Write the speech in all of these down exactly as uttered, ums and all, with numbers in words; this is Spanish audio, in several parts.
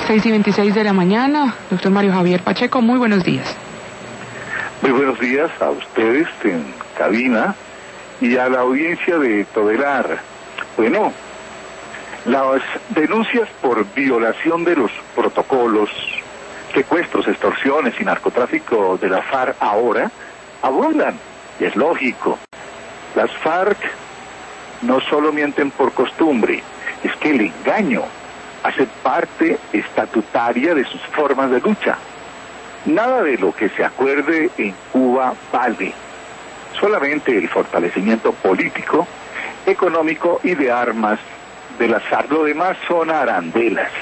seis y veintiséis de la mañana, doctor Mario Javier Pacheco, muy buenos días. Muy buenos días a ustedes en cabina y a la audiencia de Todelar. Bueno, las denuncias por violación de los protocolos, secuestros, extorsiones y narcotráfico de la FARC ahora abundan, y es lógico. Las FARC no solo mienten por costumbre, es que el engaño hace parte estatutaria de sus formas de lucha. Nada de lo que se acuerde en Cuba vale. Solamente el fortalecimiento político, económico y de armas de las FARC. Lo demás son arandelas.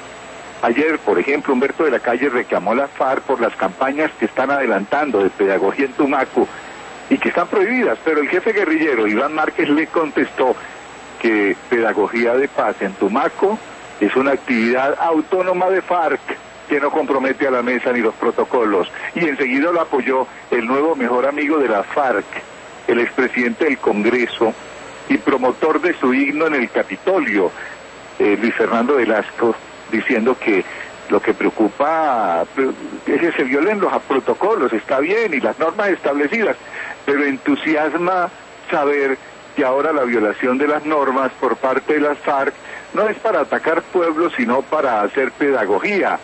Ayer, por ejemplo, Humberto de la Calle reclamó a la FARC por las campañas que están adelantando de pedagogía en Tumaco y que están prohibidas, pero el jefe guerrillero Iván Márquez le contestó que pedagogía de paz en Tumaco es una actividad autónoma de FARC que no compromete a la mesa ni los protocolos, y enseguida lo apoyó el nuevo mejor amigo de la FARC, el expresidente del Congreso y promotor de su himno en el Capitolio, eh, Luis Fernando Velasco, diciendo que lo que preocupa es que se violen los protocolos, está bien, y las normas establecidas, pero entusiasma saber que ahora la violación de las normas por parte de las FARC no es para atacar pueblos, sino para hacer pedagogía.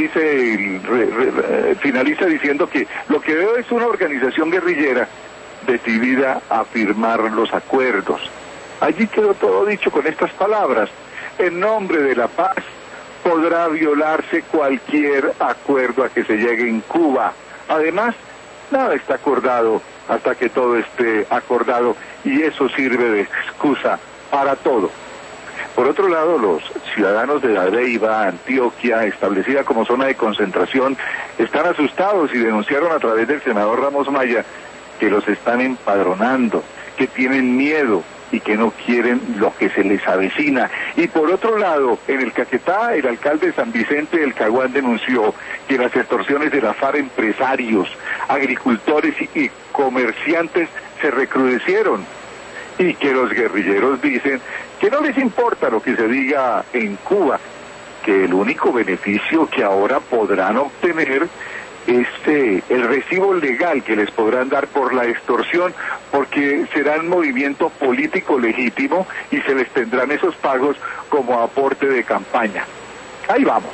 Dice, re, re, finaliza diciendo que lo que veo es una organización guerrillera decidida a firmar los acuerdos. Allí quedó todo dicho con estas palabras: en nombre de la paz podrá violarse cualquier acuerdo a que se llegue en Cuba. Además, nada está acordado hasta que todo esté acordado, y eso sirve de excusa para todo. Por otro lado, los ciudadanos de Dabeiba, Antioquia, establecida como zona de concentración, están asustados y denunciaron a través del senador Ramos Maya que los están empadronando, que tienen miedo y que no quieren lo que se les avecina. Y por otro lado, en el Caquetá, el alcalde de San Vicente del Caguán denunció que las extorsiones de la FARC a empresarios, agricultores y comerciantes se recrudecieron, y que los guerrilleros dicen que no les importa lo que se diga en Cuba, que el único beneficio que ahora podrán obtener es eh, el recibo legal que les podrán dar por la extorsión, porque será un movimiento político legítimo y se les tendrán esos pagos como aporte de campaña. Ahí vamos.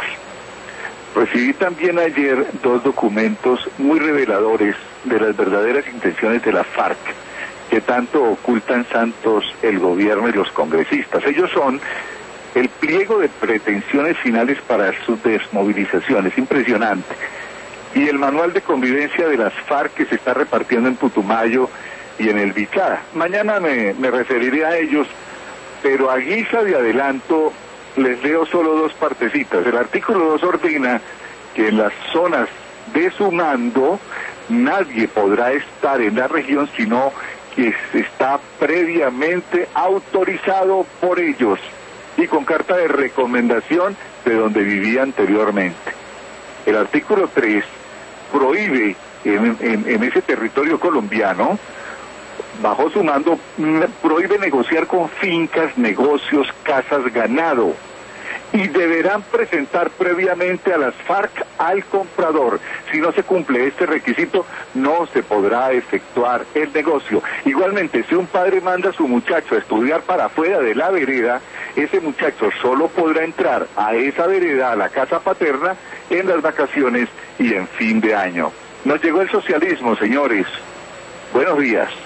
Recibí también ayer dos documentos muy reveladores de las verdaderas intenciones de la FARC, que tanto ocultan santos el gobierno y los congresistas. Ellos son el pliego de pretensiones finales para sus desmovilizaciones, impresionante, y el manual de convivencia de las FARC que se está repartiendo en Putumayo y en el Bichada. Mañana me, me referiré a ellos, pero a guisa de adelanto les leo solo dos partecitas. El artículo dos ordena que en las zonas de su mando nadie podrá estar en la región sino que está previamente autorizado por ellos y con carta de recomendación de donde vivía anteriormente. El artículo tres prohíbe en, en, en ese territorio colombiano, bajo su mando, prohíbe negociar con fincas, negocios, casas, ganado, y deberán presentar previamente a las FARC al comprador. Si no se cumple este requisito, no se podrá efectuar el negocio. Igualmente, si un padre manda a su muchacho a estudiar para afuera de la vereda, ese muchacho solo podrá entrar a esa vereda, a la casa paterna, en las vacaciones y en fin de año. Nos llegó el socialismo, señores. Buenos días.